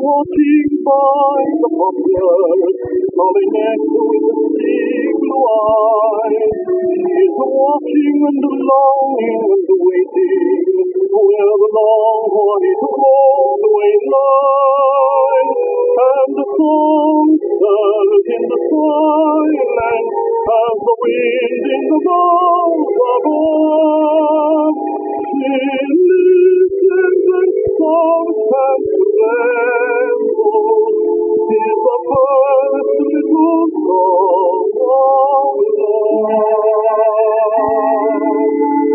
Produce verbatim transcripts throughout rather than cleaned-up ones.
Watching by the poplars, calling next with the sea blue eyes. She's watching and longing and waiting, where the long white roadway lies. And the song stirs in the silence as the wind in the boughs above. She listens and sobs and trembles. Tis the first little song of love.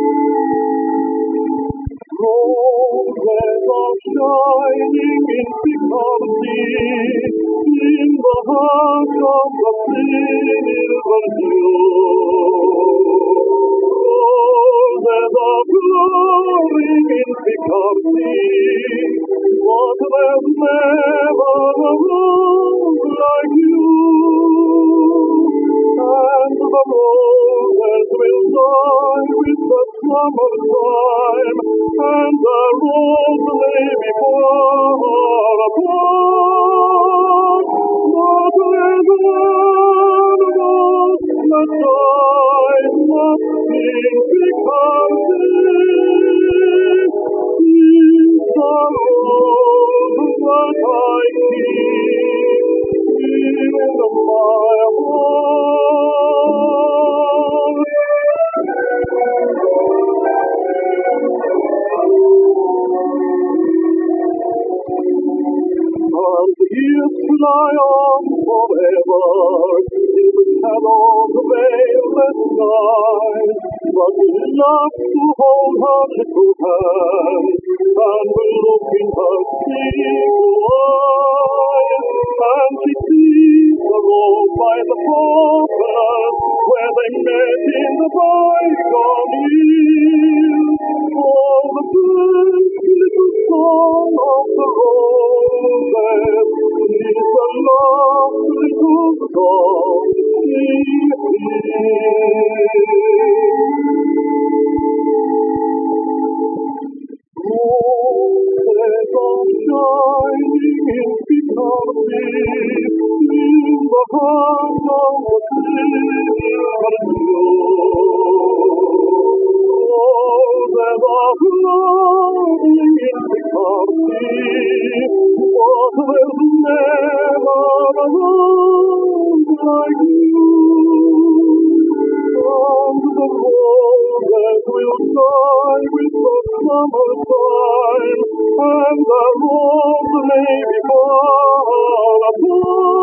Roses are shining in Picardy, in the heart of the silver dew. Roses are blowing in Picardy, but there's never a rose like you. And the roses will die with the summertime, and the rose lay before a flood. But there's one rose that dies not in Picardy. It's the rose that I keep in my heart. And the years fly on forever in the shadows of veilless skies, but we love to hold her little hand, and we look in her secret eyes, and she sees the road by the poplars where they met in the bygone years. Oh, the first little song of the roses is the last little song she hears. Roses are shining in Picardy, in the heart of the silver dew. Roses are blowing in Picardy, but there's never a rose like you. And the roses will die with the summertime, and the rose lay before a flood.